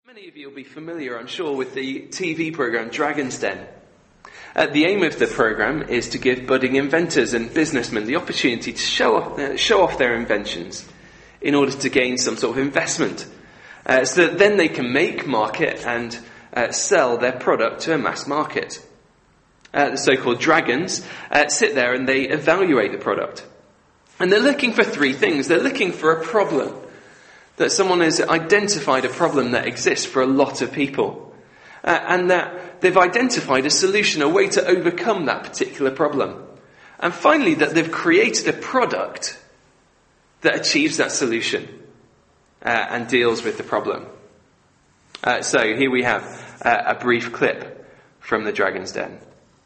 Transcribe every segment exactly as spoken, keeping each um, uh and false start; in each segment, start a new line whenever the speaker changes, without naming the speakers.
Many of you will be familiar, I'm sure, with the T V programme Dragon's Den. Uh, the aim of the programme is to give budding inventors and businessmen the opportunity to show off, uh, show off their inventions in order to gain some sort of investment, uh, so that then they can make, market and uh, sell their product to a mass market. Uh, the so-called dragons uh, sit there and they evaluate the product. And they're looking for three things. They're looking for a problem. That someone has identified a problem that exists for a lot of people. Uh, and that they've identified a solution, a way to overcome that particular problem. And finally, that they've created a product that achieves that solution uh, and deals with the problem. Uh, so here we have uh, a brief clip from the Dragon's Den.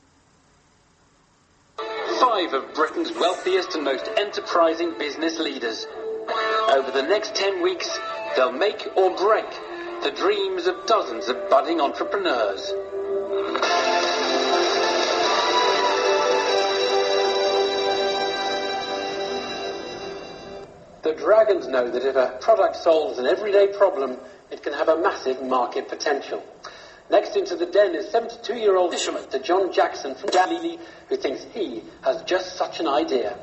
Five of Britain's wealthiest and most enterprising business leaders. Over the next ten weeks, they'll make or break the dreams of dozens of budding entrepreneurs. The dragons know that if a product solves an everyday problem, it can have a massive market potential. Next into the den is seventy-two-year-old fisherman, Sir John Jackson from Galilee, who thinks he has just such an idea.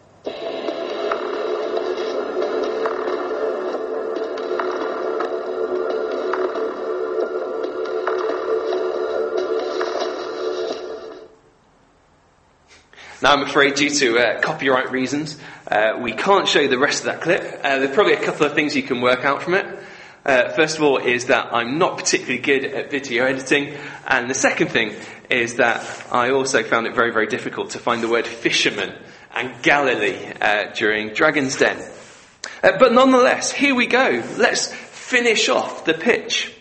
Now, I'm afraid, due to uh, copyright reasons, uh, we can't show the rest of that clip. Uh, there's probably a couple of things you can work out from it. Uh, first of all is that I'm not particularly good at video editing, and the second thing is that I also found it very, very difficult to find the word fisherman and Galilee uh, during Dragon's Den. Uh, but nonetheless, here we go. Let's finish off the pitch.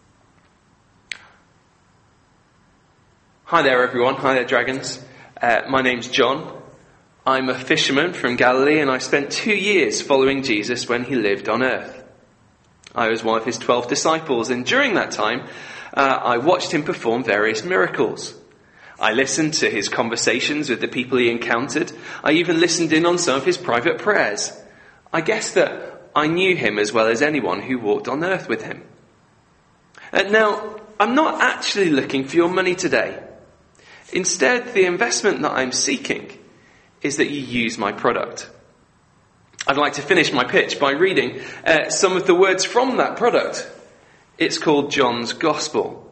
Hi there, everyone. Hi there, dragons. Uh, my name's John. I'm a fisherman from Galilee, and I spent two years following Jesus when he lived on earth. I was one of his twelve disciples, and during that time, uh, I watched him perform various miracles. I listened to his conversations with the people he encountered. I even listened in on some of his private prayers. I guess that I knew him as well as anyone who walked on earth with him. And now, I'm not actually looking for your money today. Instead, the investment that I'm seeking is that you use my product. I'd like to finish my pitch by reading uh, some of the words from that product. It's called John's Gospel.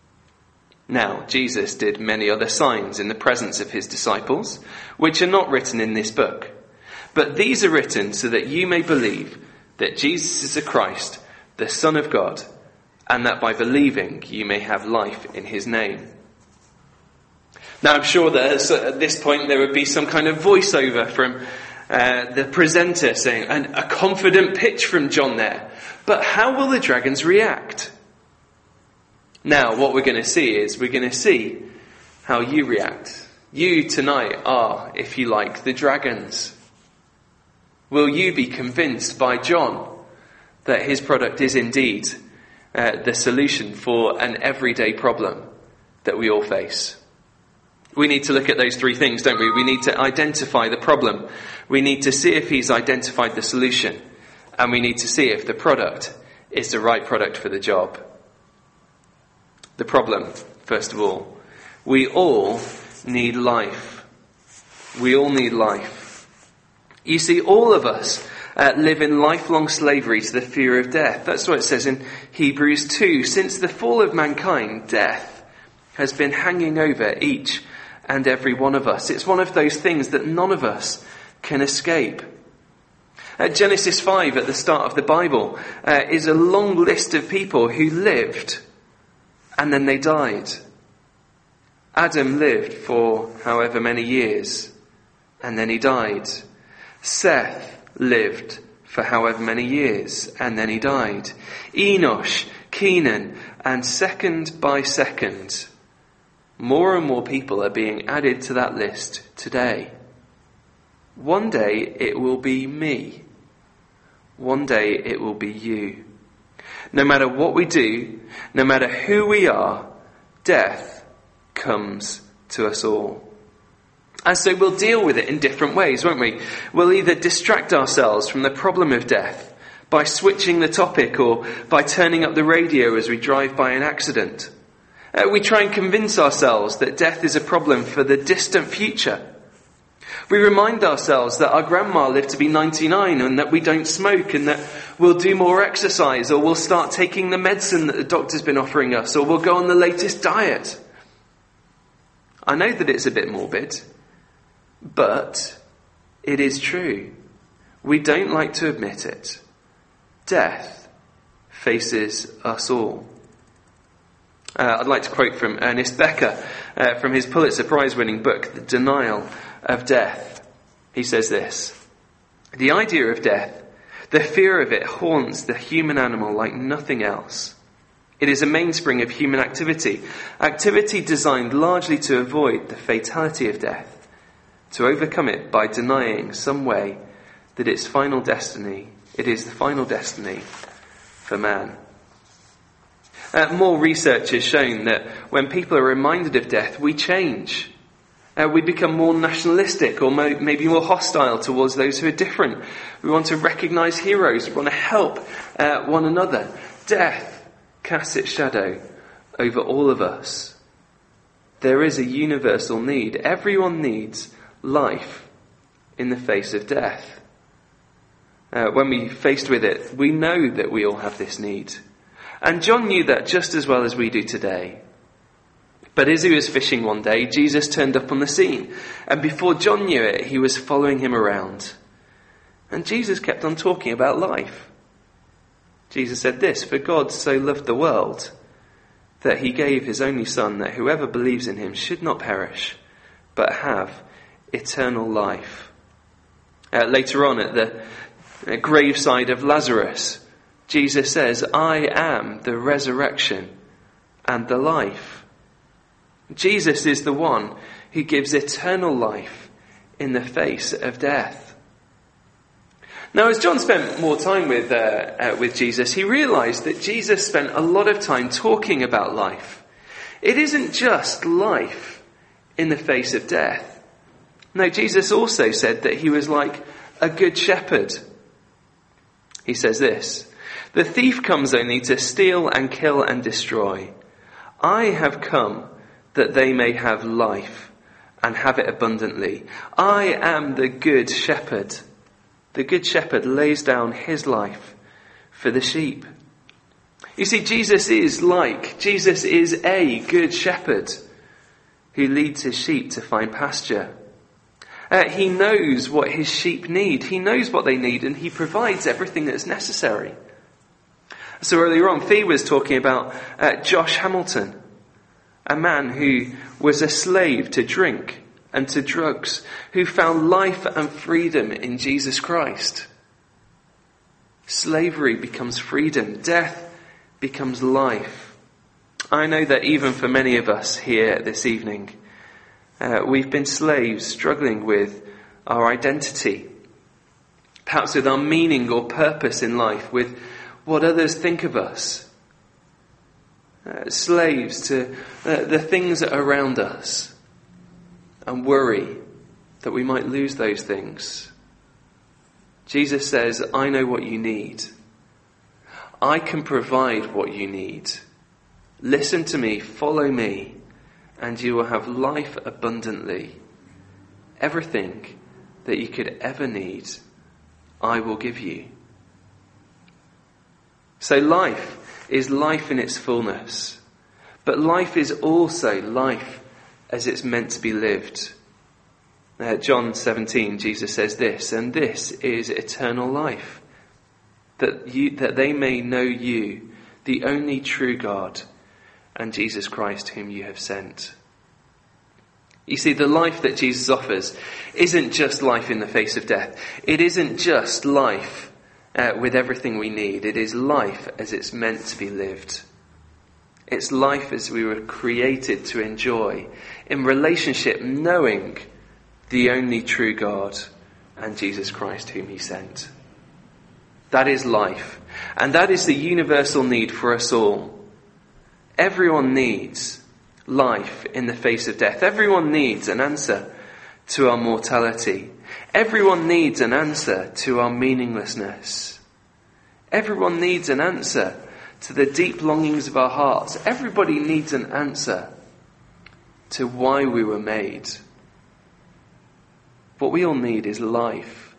Now, Jesus did many other signs in the presence of his disciples, which are not written in this book. But these are written so that you may believe that Jesus is the Christ, the Son of God, and that by believing you may have life in his name. Now, I'm sure that at this point there would be some kind of voiceover from uh, the presenter saying, and a confident pitch from John there. But how will the dragons react? Now, what we're going to see is we're going to see how you react. You tonight are, if you like, the dragons. Will you be convinced by John that his product is indeed uh, the solution for an everyday problem that we all face? We need to look at those three things, don't we? We need to identify the problem. We need to see if he's identified the solution. And we need to see if the product is the right product for the job. The problem, first of all. We all need life. We all need life. You see, all of us uh, live in lifelong slavery to the fear of death. That's what it says in Hebrews two. Since the fall of mankind, death has been hanging over each and every one of us. It's one of those things that none of us can escape. At Genesis five, at the start of the Bible, uh, is a long list of people who lived and then they died. Adam lived for however many years and then he died. Seth lived for however many years and then he died. Enosh, Kenan, and second by second, more and more people are being added to that list today. One day it will be me. One day it will be you. No matter what we do, no matter who we are, death comes to us all. And so we'll deal with it in different ways, won't we? We'll either distract ourselves from the problem of death by switching the topic, or by turning up the radio as we drive by an accident. Uh, we try and convince ourselves that death is a problem for the distant future. We remind ourselves that our grandma lived to be ninety-nine and that we don't smoke and that we'll do more exercise, or we'll start taking the medicine that the doctor's been offering us, or we'll go on the latest diet. I know that it's a bit morbid, but it is true. We don't like to admit it. Death faces us all. Uh, I'd like to quote from Ernest Becker, uh, from his Pulitzer Prize-winning book, The Denial of Death. He says this: "The idea of death, the fear of it, haunts the human animal like nothing else. It is a mainspring of human activity, activity designed largely to avoid the fatality of death, to overcome it by denying some way that its final destiny, it is the final destiny for man." Uh, more research has shown that when people are reminded of death, we change. Uh, we become more nationalistic, or mo- maybe more hostile towards those who are different. We want to recognise heroes. We want to help uh, one another. Death casts its shadow over all of us. There is a universal need. Everyone needs life in the face of death. Uh, when we're faced with it, we know that we all have this need. And John knew that just as well as we do today. But as he was fishing one day, Jesus turned up on the scene. And before John knew it, he was following him around. And Jesus kept on talking about life. Jesus said this: "For God so loved the world that he gave his only Son, that whoever believes in him should not perish, but have eternal life." Uh, later on at the uh, graveside of Lazarus, Jesus says, "I am the resurrection and the life." Jesus is the one who gives eternal life in the face of death. Now, as John spent more time with uh, uh, with Jesus, he realised that Jesus spent a lot of time talking about life. It isn't just life in the face of death. No, Jesus also said that he was like a good shepherd. He says this: "The thief comes only to steal and kill and destroy. I have come that they may have life and have it abundantly. I am the good shepherd. The good shepherd lays down his life for the sheep." You see, Jesus is like, Jesus is a good shepherd who leads his sheep to find pasture. Uh, he knows what his sheep need. He knows what they need, and he provides everything that's necessary. So earlier on, Fee was talking about uh, Josh Hamilton, a man who was a slave to drink and to drugs, who found life and freedom in Jesus Christ. Slavery becomes freedom. Death becomes life. I know that even for many of us here this evening, uh, we've been slaves struggling with our identity, perhaps with our meaning or purpose in life, with what others think of us. Uh, slaves to uh, the things around us, and worry that we might lose those things. Jesus says, "I know what you need. I can provide what you need. Listen to me, follow me, and you will have life abundantly. Everything that you could ever need, I will give you." So life is life in its fullness, but life is also life as it's meant to be lived. Uh, John seventeen, Jesus says this: "And this is eternal life, that you, that they may know you, the only true God, and Jesus Christ whom you have sent." You see, the life that Jesus offers isn't just life in the face of death. It isn't just life Uh, with everything we need. It is life as it's meant to be lived. It's life as we were created to enjoy, in relationship, knowing the only true God and Jesus Christ whom he sent. That is life. And that is the universal need for us all. Everyone needs life in the face of death. Everyone needs an answer to our mortality. Everyone needs an answer to our meaninglessness. Everyone needs an answer to the deep longings of our hearts. Everybody needs an answer to why we were made. What we all need is life.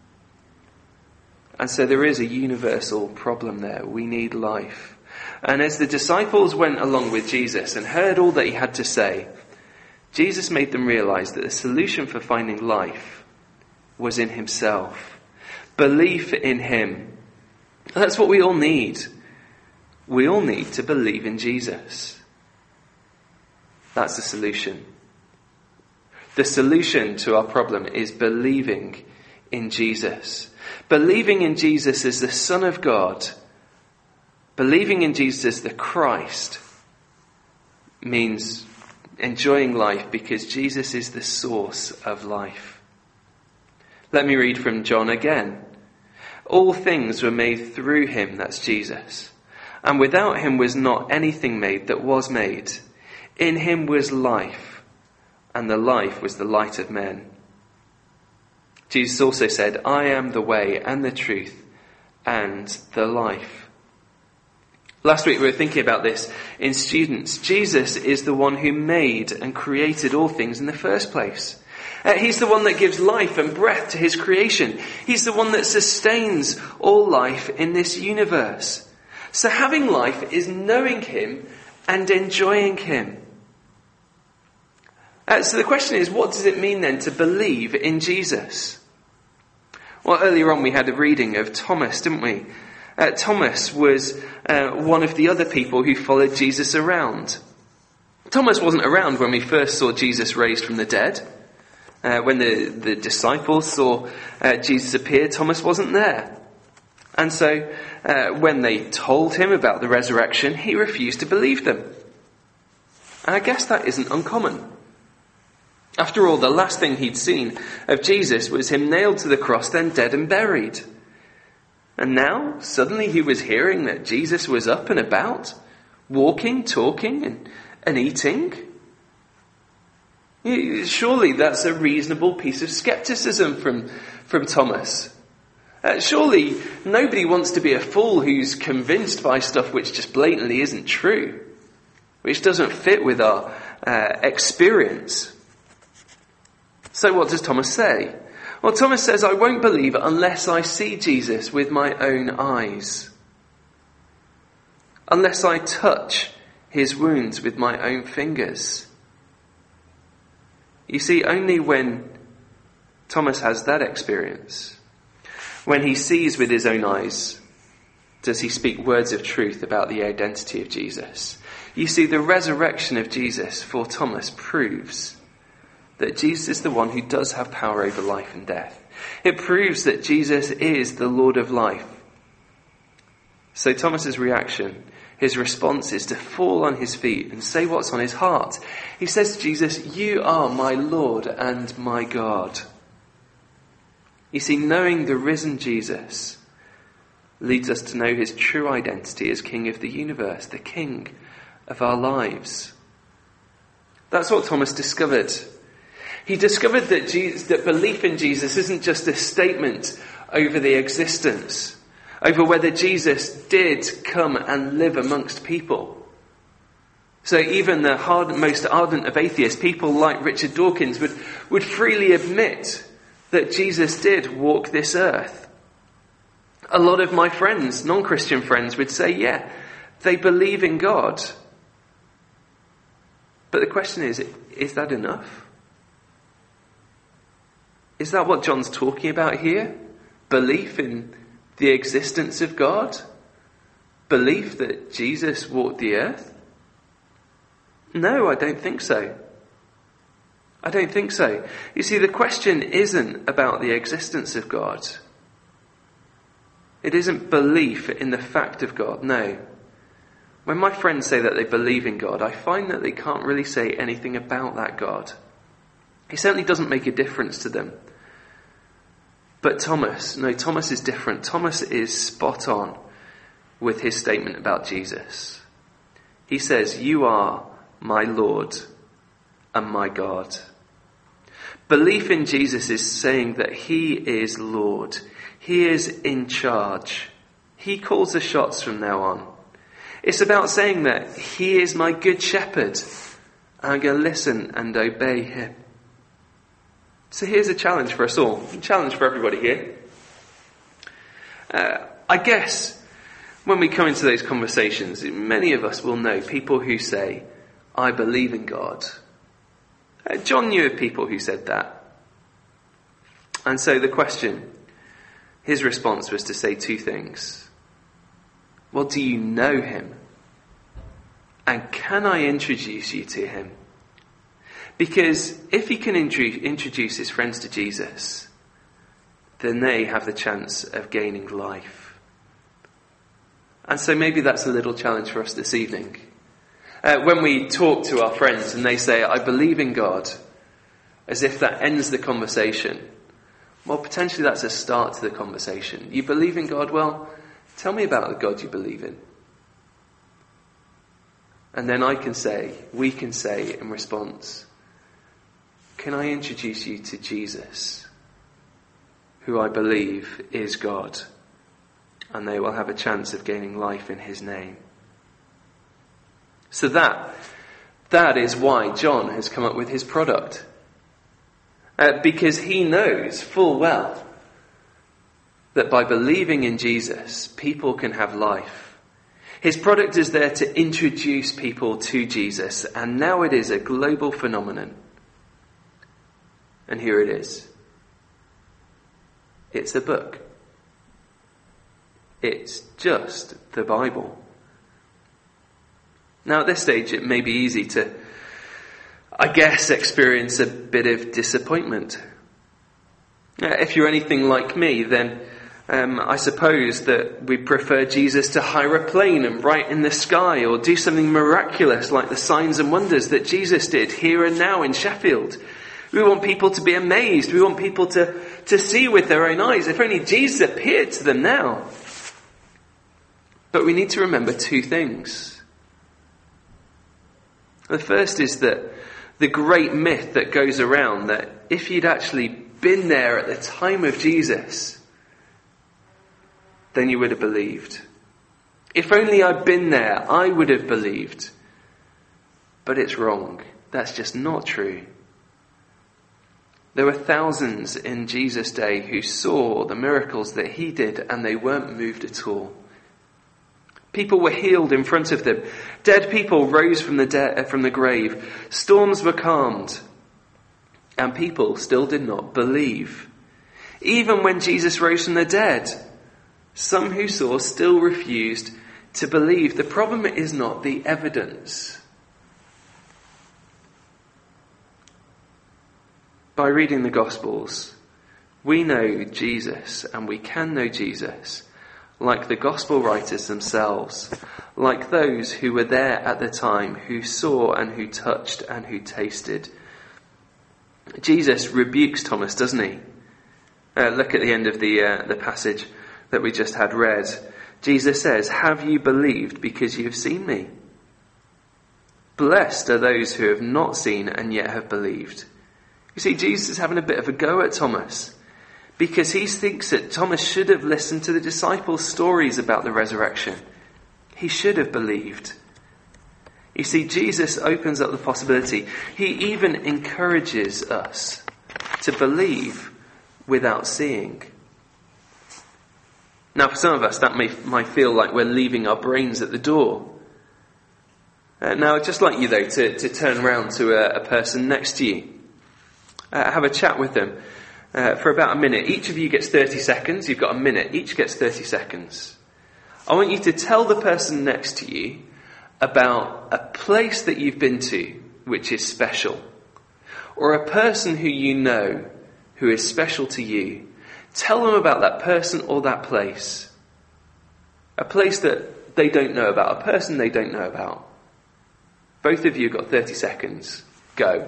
And so there is a universal problem there. We need life. And as the disciples went along with Jesus and heard all that he had to say, Jesus made them realize that the solution for finding life was in himself. Belief in him. That's what we all need. We all need to believe in Jesus. That's the solution. The solution to our problem is believing in Jesus. Believing in Jesus as the Son of God, believing in Jesus as the Christ, means enjoying life because Jesus is the source of life. Let me read from John again. All things were made through him, that's Jesus. And without him was not anything made that was made. In him was life, and the life was the light of men. Jesus also said, I am the way and the truth and the life. Last week we were thinking about this in students. Jesus is the one who made and created all things in the first place. Uh, he's the one that gives life and breath to his creation. He's the one that sustains all life in this universe. So having life is knowing him and enjoying him. Uh, so the question is, what does it mean then to believe in Jesus? Well, earlier on we had a reading of Thomas, didn't we? Uh, Thomas was uh, one of the other people who followed Jesus around. Thomas wasn't around when we first saw Jesus raised from the dead. Uh, when the, the disciples saw uh, Jesus appear, Thomas wasn't there. And so uh, when they told him about the resurrection, he refused to believe them. And I guess that isn't uncommon. After all, the last thing he'd seen of Jesus was him nailed to the cross, then dead and buried. And now, suddenly he was hearing that Jesus was up and about, walking, talking, and, and eating. Surely that's a reasonable piece of skepticism from, from Thomas. Uh, surely nobody wants to be a fool who's convinced by stuff which just blatantly isn't true, which doesn't fit with our uh, experience. So what does Thomas say? Well, Thomas says, I won't believe unless I see Jesus with my own eyes. Unless I touch his wounds with my own fingers. You see, only when Thomas has that experience, when he sees with his own eyes, does he speak words of truth about the identity of Jesus. You see, the resurrection of Jesus for Thomas proves that Jesus is the one who does have power over life and death. It proves that Jesus is the Lord of life. So Thomas's reaction, his response is to fall on his feet and say what's on his heart. He says to Jesus, you are my Lord and my God. You see, knowing the risen Jesus leads us to know his true identity as King of the universe, the King of our lives. That's what Thomas discovered. He discovered that Jesus, that belief in Jesus isn't just a statement over the existence, over whether Jesus did come and live amongst people. So even the hard, most ardent of atheists, people like Richard Dawkins, would, would freely admit that Jesus did walk this earth. A lot of my friends, non-Christian friends, would say, yeah, they believe in God. But the question is, is that enough? Is that what John's talking about here? Belief in the existence of God? Belief that Jesus walked the earth? No, I don't think so. I don't think so. You see, the question isn't about the existence of God. It isn't belief in the fact of God, no. When my friends say that they believe in God, I find that they can't really say anything about that God. He certainly doesn't make a difference to them. But Thomas, no, Thomas is different. Thomas is spot on with his statement about Jesus. He says, you are my Lord and my God. Belief in Jesus is saying that he is Lord. He is in charge. He calls the shots from now on. It's about saying that he is my good shepherd. I'm going to listen and obey him. So here's a challenge for us all. A challenge for everybody here. Uh, I guess when we come into those conversations, many of us will know people who say, I believe in God. Uh, John knew of people who said that. And so the question, his response was to say two things. Well, do you know him? And can I introduce you to him? Because if he can intru- introduce his friends to Jesus, then they have the chance of gaining life. And so maybe that's a little challenge for us this evening. Uh, when we talk to our friends and they say, I believe in God, as if that ends the conversation, well, potentially that's a start to the conversation. You believe in God? Well, tell me about the God you believe in. And then I can say, we can say in response, can I introduce you to Jesus, who I believe is God, and they will have a chance of gaining life in his name. So that, that is why John has come up with his product. Uh, because he knows full well that by believing in Jesus, people can have life. His product is there to introduce people to Jesus, and now it is a global phenomenon. And here it is. It's a book. It's just the Bible. Now at this stage it may be easy to, I guess, experience a bit of disappointment. Uh, if you're anything like me, then um, I suppose that we prefer Jesus to hire a plane and write in the sky, or do something miraculous like the signs and wonders that Jesus did here and now in Sheffield. We want people to be amazed. We want people to, to see with their own eyes. If only Jesus appeared to them now. But we need to remember two things. The first is that the great myth that goes around that if you'd actually been there at the time of Jesus, then you would have believed. If only I'd been there, I would have believed. But it's wrong. That's just not true. There were thousands in Jesus' day who saw the miracles that he did, and they weren't moved at all. People were healed in front of them. Dead people rose from the de- from the grave. Storms were calmed. And people still did not believe. Even when Jesus rose from the dead, some who saw still refused to believe. The problem is not the evidence. By reading the Gospels, we know Jesus, and we can know Jesus like the Gospel writers themselves, like those who were there at the time, who saw and who touched and who tasted. Jesus rebukes Thomas, doesn't he? Uh, look at the end of the uh, the passage that we just had read. Jesus says, "Have you believed because you have seen me? Blessed are those who have not seen and yet have believed." You see, Jesus is having a bit of a go at Thomas because he thinks that Thomas should have listened to the disciples' stories about the resurrection. He should have believed. You see, Jesus opens up the possibility. He even encourages us to believe without seeing. Now, for some of us, that may, might feel like we're leaving our brains at the door. Uh, now, I'd just like you, though, to, to turn around to a, a person next to you. Uh, have a chat with them uh, for about a minute. Each of you gets thirty seconds. You've got a minute. Each gets thirty seconds. I want you to tell the person next to you about a place that you've been to which is special, or a person who you know who is special to you. Tell them about that person or that place. A place that they don't know about, a person they don't know about. Both of you got thirty seconds. Go.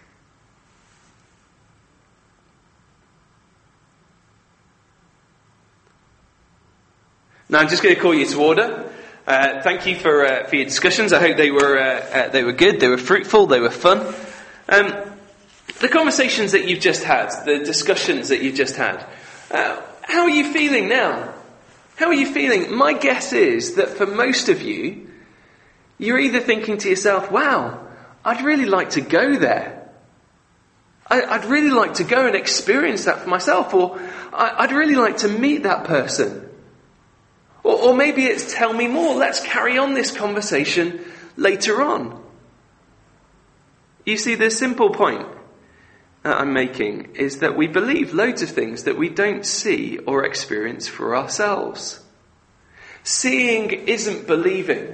Now I'm just going to call you to order. Uh, thank you for uh, for your discussions. I hope they were uh, uh, they were good, they were fruitful, they were fun. Um, the conversations that you've just had, the discussions that you've just had, uh, how are you feeling now? How are you feeling? My guess is that for most of you, you're either thinking to yourself, wow, I'd really like to go there. I'd really like to go and experience that for myself, or I'd really like to meet that person. Or, or maybe it's tell me more, let's carry on this conversation later on. You see, the simple point that I'm making is that we believe loads of things that we don't see or experience for ourselves. Seeing isn't believing.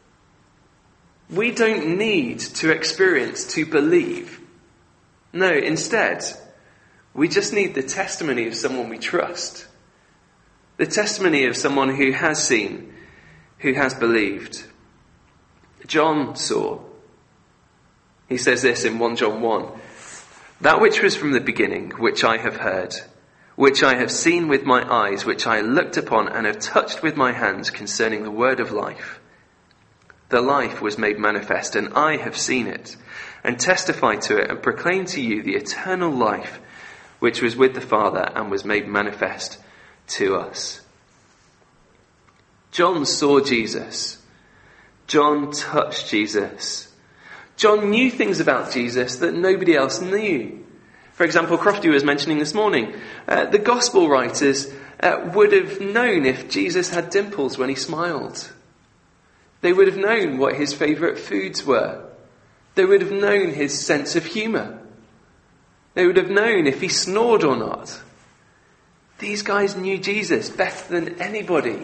We don't need to experience to believe. No, instead, we just need the testimony of someone we trust. The testimony of someone who has seen, who has believed. John saw. He says this in First John one. That which was from the beginning, which I have heard, which I have seen with my eyes, which I looked upon and have touched with my hands concerning the word of life. The life was made manifest, and I have seen it, and testified to it, and proclaimed to you the eternal life, which was with the Father, and was made manifest to us. John saw Jesus. John touched Jesus. John knew things about Jesus that nobody else knew. For example, Crofty was mentioning this morning, uh, the gospel writers uh, would have known if Jesus had dimples when he smiled. They would have known what his favourite foods were. They would have known his sense of humour. They would have known if he snored or not. These guys knew Jesus better than anybody.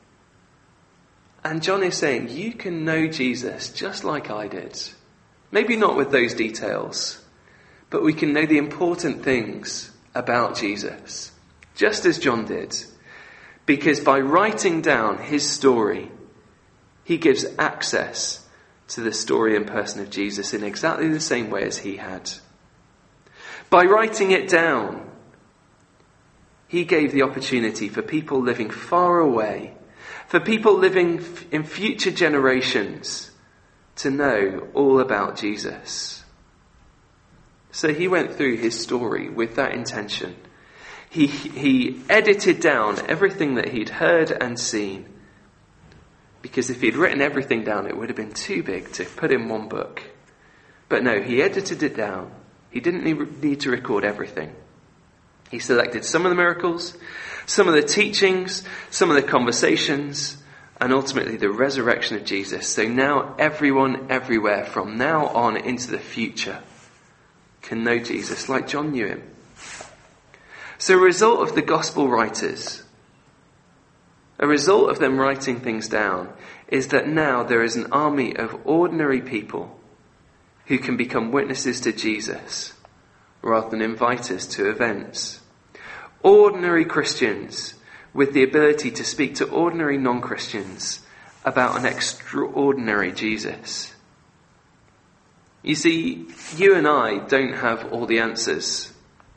And John is saying, you can know Jesus just like I did. Maybe not with those details, but we can know the important things about Jesus, just as John did. Because by writing down his story, he gives access to the story and person of Jesus in exactly the same way as he had. By writing it down, he gave the opportunity for people living far away, for people living in future generations, to know all about Jesus. So he went through his story with that intention. He, he edited down everything that he'd heard and seen. Because if he'd written everything down, it would have been too big to put in one book. But no, he edited it down. He didn't need to record everything. He selected some of the miracles, some of the teachings, some of the conversations, and ultimately the resurrection of Jesus. So now everyone everywhere from now on into the future can know Jesus like John knew him. So a result of the gospel writers, a result of them writing things down, is that now there is an army of ordinary people who can become witnesses to Jesus rather than inviters to events. Ordinary Christians with the ability to speak to ordinary non-Christians about an extraordinary Jesus. You see, you and I don't have all the answers.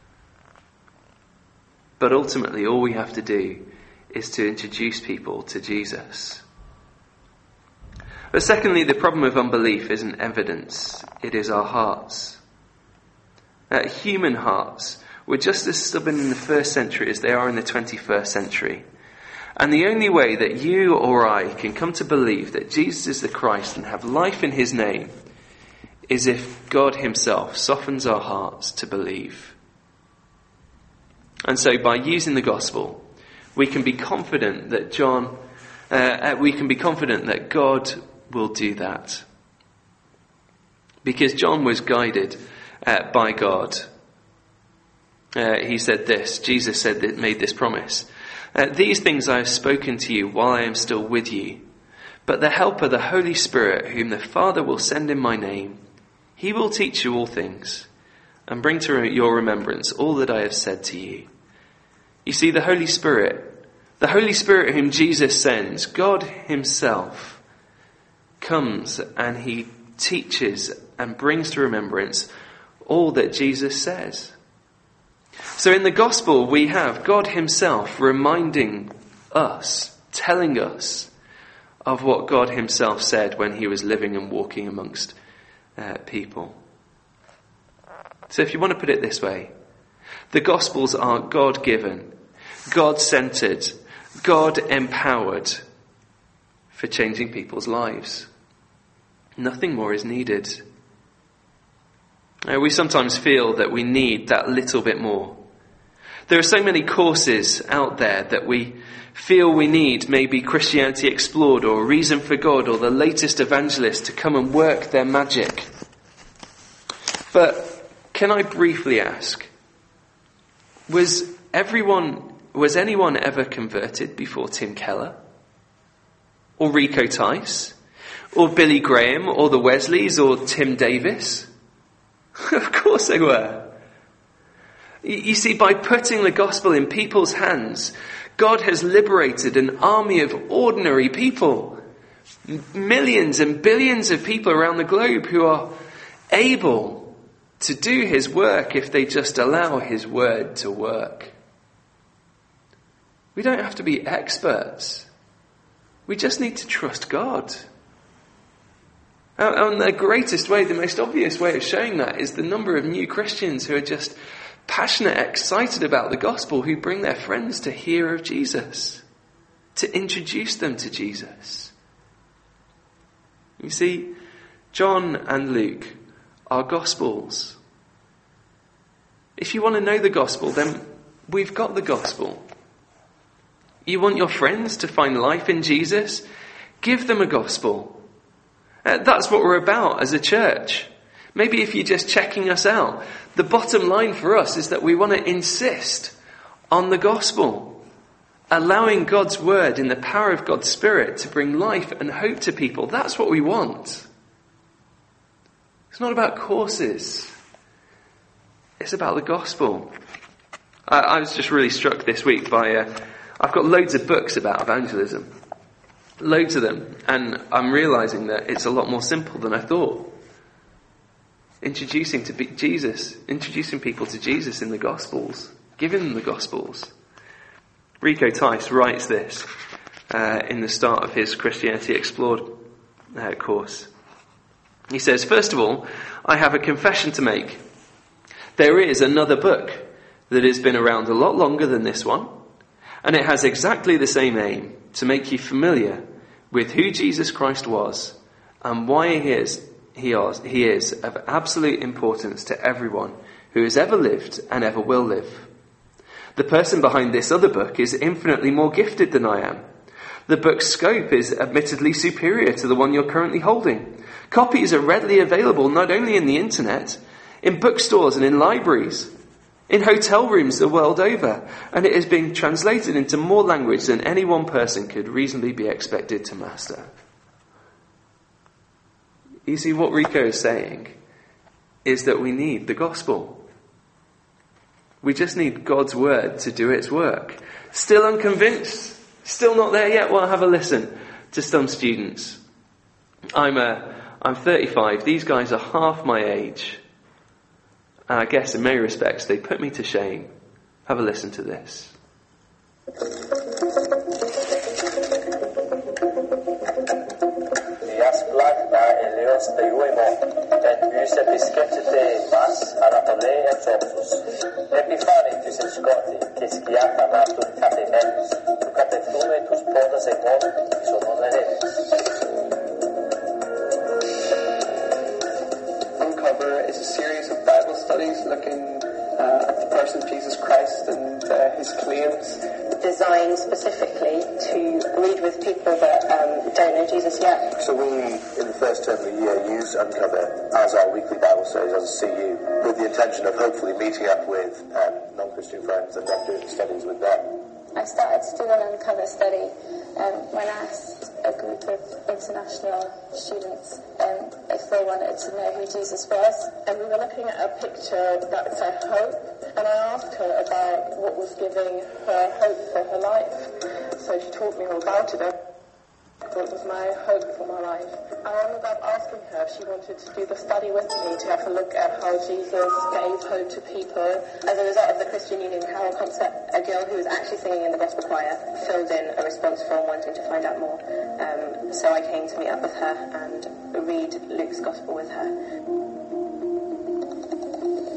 But ultimately, all we have to do is to introduce people to Jesus. But secondly, the problem of unbelief isn't evidence. It is our hearts. Uh, human hearts were just as stubborn in the first century as they are in the twenty-first century. And the only way that you or I can come to believe that Jesus is the Christ and have life in his name is if God himself softens our hearts to believe. And so by using the gospel, we can be confident that John, uh, we can be confident that God will do that. Because John was guided uh, by God. Uh, he said this, Jesus said that, made this promise. Uh, These things I have spoken to you while I am still with you. But the Helper, the Holy Spirit, whom the Father will send in my name, he will teach you all things and bring to your remembrance all that I have said to you. You see, the Holy Spirit, the Holy Spirit whom Jesus sends, God himself, comes and he teaches and brings to remembrance all that Jesus says. So in the gospel, we have God himself reminding us, telling us of what God himself said when he was living and walking amongst uh, people. So if you want to put it this way, the gospels are God-given, God-centered, God empowered for changing people's lives. Nothing more is needed. Uh, we sometimes feel that we need that little bit more. There are so many courses out there that we feel we need, maybe Christianity Explored or Reason for God or the latest evangelist to come and work their magic. But can I briefly ask, was everyone, was anyone ever converted before Tim Keller? Or Rico Tice? Or Billy Graham? Or the Wesleys? Or Tim Davis? Of course they were. You see, by putting the gospel in people's hands, God has liberated an army of ordinary people. Millions and billions of people around the globe who are able to do his work if they just allow his word to work. We don't have to be experts. We just need to trust God. And the greatest way, the most obvious way of showing that is the number of new Christians who are just passionate, excited about the gospel, who bring their friends to hear of Jesus, to introduce them to Jesus. You see, John and Luke are gospels. If you want to know the gospel, then we've got the gospel. You want your friends to find life in Jesus? Give them a gospel. Uh, that's what we're about as a church. Maybe if you're just checking us out, the bottom line for us is that we want to insist on the gospel, allowing God's word in the power of God's Spirit to bring life and hope to people. That's what we want. It's not about courses. It's about the gospel. I, I was just really struck this week by, uh, I've got loads of books about evangelism. Loads of them. And I'm realizing that it's a lot more simple than I thought. Introducing to be Jesus, introducing people to Jesus in the Gospels, giving them the Gospels. Rico Tice writes this uh, in the start of his Christianity Explored uh, course. He says, first of all, I have a confession to make. There is another book that has been around a lot longer than this one, and it has exactly the same aim, to make you familiar with who Jesus Christ was and why he is, he is, he is of absolute importance to everyone who has ever lived and ever will live. The person behind this other book is infinitely more gifted than I am. The book's scope is admittedly superior to the one you're currently holding. Copies are readily available not only in the internet, in bookstores and in libraries, in hotel rooms the world over, and it is being translated into more language than any one person could reasonably be expected to master. You see, what Rico is saying is that we need the gospel. We just need God's word to do its work. Still unconvinced? Still not there yet? Well, have a listen to some students. I'm a, I'm thirty-five. These guys are half my age. And I guess in many respects they put me to shame. Have a listen to this.
Uncover is a series of Bible studies looking uh, at the person of Jesus Christ and uh, his claims.
Designed specifically to read with people that um, don't know Jesus yet.
So we, in the first term of the year, use Uncover as our weekly Bible studies as a C U, with the intention of hopefully meeting up with um, non-Christian friends and then doing studies with them.
I started to do an Uncover study um, when I asked a group of international students um, if they wanted to know who Jesus was.
And we were looking at a picture that said hope, and I asked her about what was giving her hope for her life. So she told me all about it. What was my hope for my life? I ended up asking her if she wanted to do the study with me to have a look at how Jesus gave hope to people. As a result of the Christian Union Carol concert, a girl who was actually singing in the gospel choir filled in a response form wanting to find out more. Um, so I came to meet up with her and read Luke's gospel with her.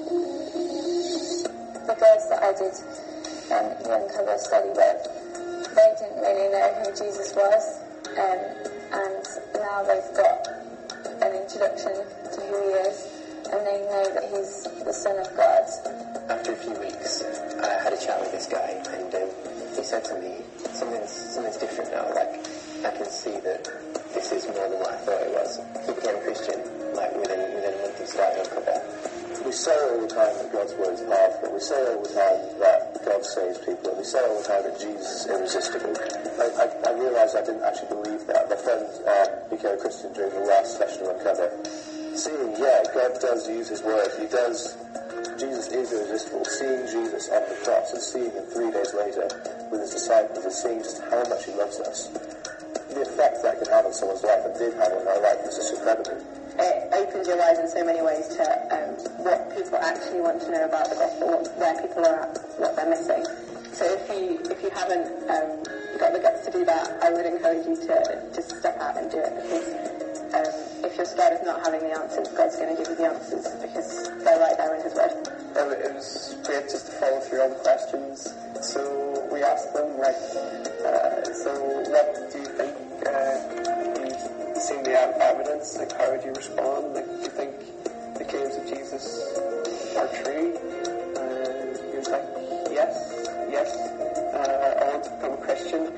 The girls that I did um, the Uncover study with, they didn't really know who Jesus was, um, and now they've got an introduction to who he is, and they know that he's the Son of God.
After a few weeks, I had a chat with this guy, and um, he said to me, something's, something's different now, like, I can see that this is more than what I thought it was. He became a Christian, like, within, within a month of starting Uncover.
We say all the time that God's word is powerful. We say all the time that God saves people. We say all the time that Jesus is irresistible. I, I, I realised I didn't actually believe that. My friend um, became a Christian during the last session of Uncover. Seeing, yeah, God does use his word. He does. Jesus is irresistible. Seeing Jesus on the cross and seeing him three days later with his disciples and seeing just how much he loves us. The effect that can have on someone's life and did have on my life was just incredible.
It opens your eyes in so many ways to um, what people actually want to know about the gospel, what, where people are at, what they're missing. So if you if you haven't um, got the guts to do that, I would encourage you to just step out and do it, because um, if you're scared of not having the answers, God's going to give you the answers, because they're right there in his word.
Um, it was great just to follow through all the questions. So we asked them, like, uh, so what do you think? Uh, you've seen the evidence, like, how would you respond? Like, do you think the claims of Jesus are true? Uh, he was like, yes, yes, uh, I want to become a Christian.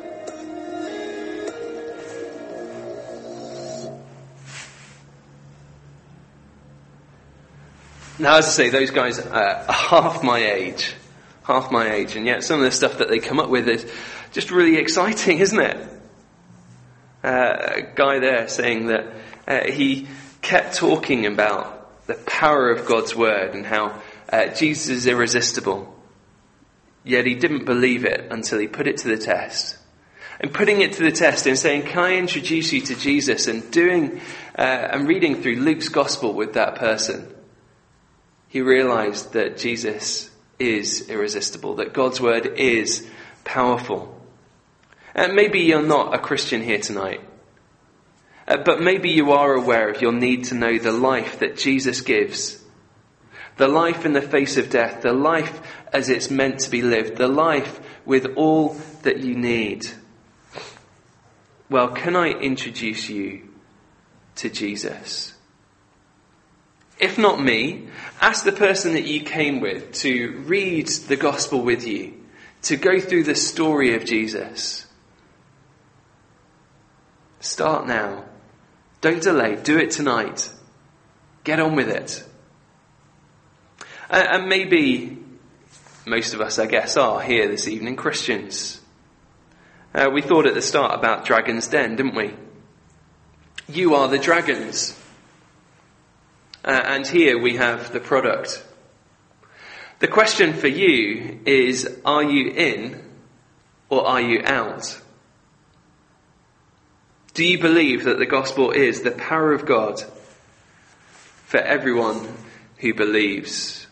Now, as I say, those guys are half my age, half my age, and yet some of the stuff that they come up with is just really exciting, isn't it? Uh, a guy there saying that uh, he kept talking about the power of God's word and how uh, Jesus is irresistible, yet he didn't believe it until he put it to the test. And putting it to the test and saying, can I introduce you to Jesus, and doing uh, and reading through Luke's gospel with that person, he realized that Jesus is irresistible, that God's word is powerful. And maybe you're not a Christian here tonight, uh, but maybe you are aware of your need to know the life that Jesus gives. The life in the face of death, the life as it's meant to be lived, the life with all that you need. Well, can I introduce you to Jesus? If not me, ask the person that you came with to read the gospel with you, to go through the story of Jesus. Start now. Don't delay. Do it tonight. Get on with it. And maybe most of us, I guess, are here this evening Christians. Uh, we thought at the start about Dragon's Den, didn't we? You are the dragons. Uh, and here we have the product. The question for you is, are you in or are you out? Do you believe that the gospel is the power of God for everyone who believes?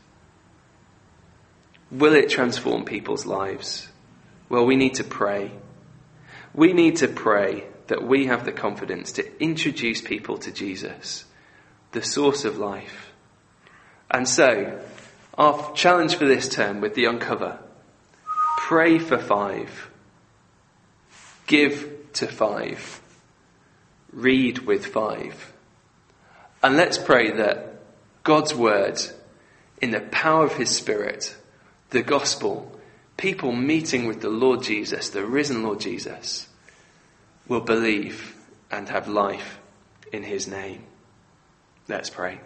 Will it transform people's lives? Well, we need to pray. We need to pray that we have the confidence to introduce people to Jesus, the source of life. And so, our challenge for this term with the Uncover: pray for five, give to five, read with five. And let's pray that God's word, in the power of his Spirit, the gospel, people meeting with the Lord Jesus, the risen Lord Jesus, will believe and have life in his name. Let's pray.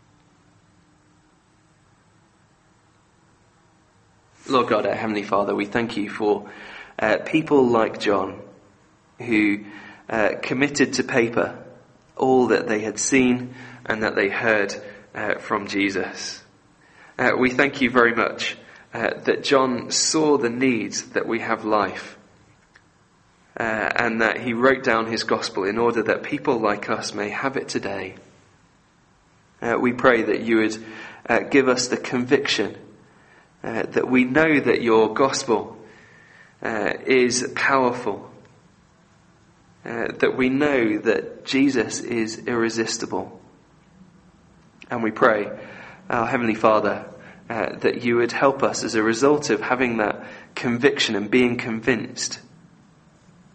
Lord God, our Heavenly Father, we thank you for uh, people like John, who uh, committed to paper all that they had seen and that they heard uh, from Jesus. Uh, we thank you very much uh, that John saw the need that we have life, uh, and that he wrote down his gospel in order that people like us may have it today. Uh, we pray that you would uh, give us the conviction uh, that we know that your gospel uh, is powerful, uh, that we know that Jesus is irresistible. And we pray, our Heavenly Father, uh, that you would help us as a result of having that conviction and being convinced,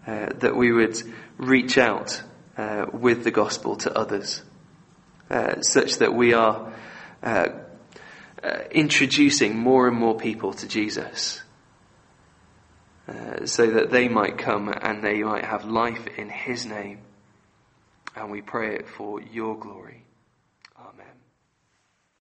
uh, that we would reach out uh, with the gospel to others, uh, such that we are uh, uh, introducing more and more people to Jesus, uh, so that they might come and they might have life in his name. And we pray it for your glory. Amen.